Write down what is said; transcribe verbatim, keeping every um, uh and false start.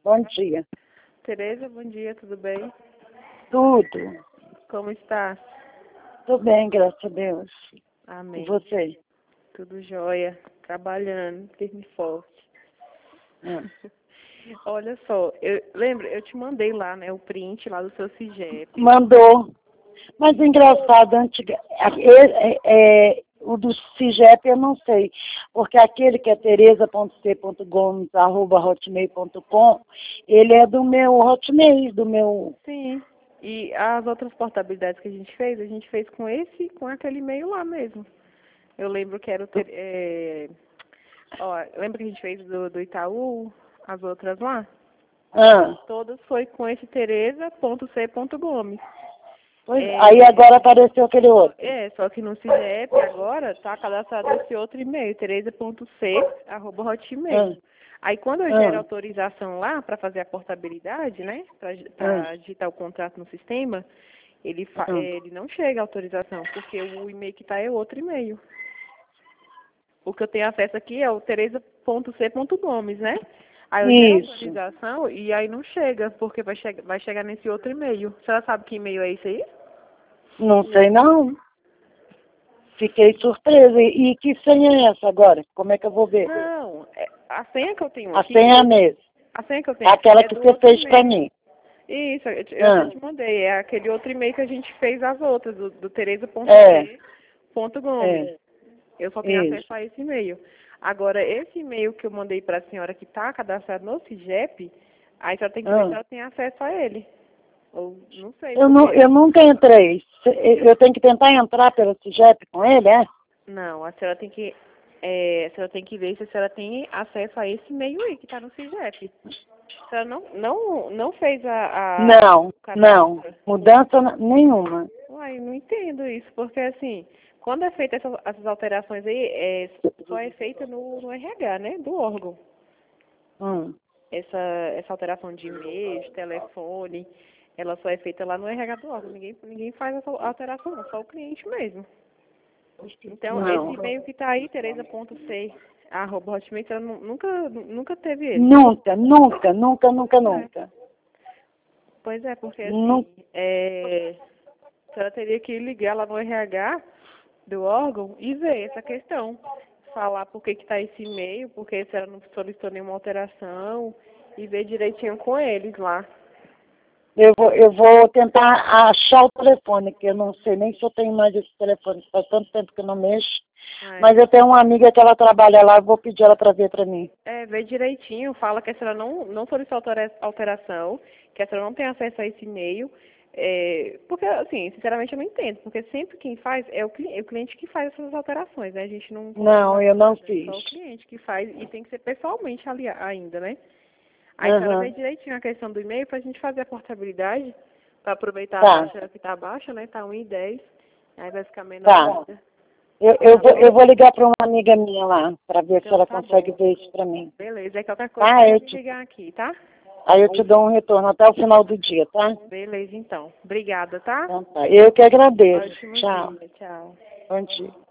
Bom dia. Tereza, bom dia, tudo bem? Tudo. Como está? Tudo bem, graças a Deus. Amém. E você? Tudo jóia, trabalhando, firme e forte. Hum. Olha só, eu lembro, eu te mandei lá, né, o print lá do seu CIGEP. Mandou. Mas engraçado, antiga, é, é, é, o do CIGEP eu não sei, porque aquele que é tereza ponto c ponto gomes arroba hotmail ponto com, ele é do meu Hotmail, do meu... Sim, e as outras portabilidades que a gente fez, a gente fez com esse, com aquele e-mail lá mesmo. Eu lembro que era o... Ter, é, ó, lembra que a gente fez do, do Itaú, as outras lá? Ah, Todas foi com esse tereza ponto c ponto gomes. pois, É, aí agora apareceu aquele outro. É, só que no CIGEP agora está cadastrado esse outro e-mail, tereza ponto c arroba hotmail. Ah, Aí quando eu gero ah, autorização lá para fazer a portabilidade, né, ah, para digitar o contrato no sistema, ele, fa ah. ele não chega a autorização, porque o e-mail que está é outro e-mail. O que eu tenho acesso aqui é o tereza ponto c ponto gomes, né? Aí eu gero Isso. autorização e aí não chega, porque vai, che vai chegar nesse outro e-mail. A senhora sabe que e-mail é esse aí? Não sei não. Fiquei surpresa. E, e que senha é essa agora? Como é que eu vou ver? Não, é- a senha que eu tenho A aqui, senha é a mesma. a senha que eu É tenho aqui aquela é que do você outro fez pra e-mail. mim. Isso, eu, te- eu Ah, já te mandei, é aquele outro e-mail que a gente fez as outras, do, do tereza ponto é, c ponto gomes. é, Eu só tenho acesso isso. a esse e-mail. Agora, esse e-mail que eu mandei para a senhora que está cadastrado no CIGEP, aí a senhora tem que ver se Ah. ela tem acesso a ele. Ou não sei, Eu, não, porque... eu nunca entrei. Eu tenho que tentar entrar pelo CIGEP com ele, é? Não, a senhora tem que... É, a senhora tem que ver se a senhora tem acesso a esse e-mail aí que está no CIGEP. A senhora não, não, não fez a, a Não, o cadastro? não. Mudança n- nenhuma. Uai, não entendo isso, porque assim, quando é feita essas, essas alterações aí, é, só é feita no, no R H, né, do órgão. Hum. Essa, essa alteração de e-mail, de telefone, ela só é feita lá no R H do órgão. Ninguém, ninguém faz essa alteração, não, só o cliente mesmo. Então, Não. esse e-mail que está aí, tereza ponto c arroba hotmail, ela nu- nunca, nunca teve ele. Nunca, nunca, nunca, nunca, Pois é, nunca. pois é, porque Nu- assim, é, a senhora teria que ligar lá no R H do órgão e ver essa questão. Falar por que está esse e-mail, porque se ela não solicitou nenhuma alteração e ver direitinho com eles lá. Eu vou, eu vou tentar achar o telefone, que eu não sei nem se eu tenho mais esse telefone, faz tanto tempo que eu não mexo. É, Mas eu tenho uma amiga que ela trabalha lá, eu vou pedir ela para ver para mim. é ver direitinho, fala que a senhora não, não solicitou altera- alteração, que a senhora não tem acesso a esse e-mail. É, porque, assim, sinceramente eu não entendo, porque sempre quem faz é o, cli é o cliente que faz essas alterações, né? A gente não Não, eu não é fiz. só o cliente que faz e tem que ser pessoalmente ali ainda, né? Aí a senhora vê Uhum. direitinho a questão do e-mail pra gente fazer a portabilidade, para aproveitar a Tá, taxa que tá baixa, né? Tá um e dez, aí vai ficar menor tá. ainda. Eu, eu, Tá vou, eu bom? vou ligar para uma amiga minha lá, para ver se Então ela tá consegue bom. ver isso para mim. Beleza, aí qualquer coisa Tá, eu pode me te, ligar aqui, tá? aí eu te dou um retorno até o final do dia, tá? Beleza, então. Obrigada, tá? Então tá. Eu que agradeço. Ótimo Tchau. dia, tchau. Bom dia.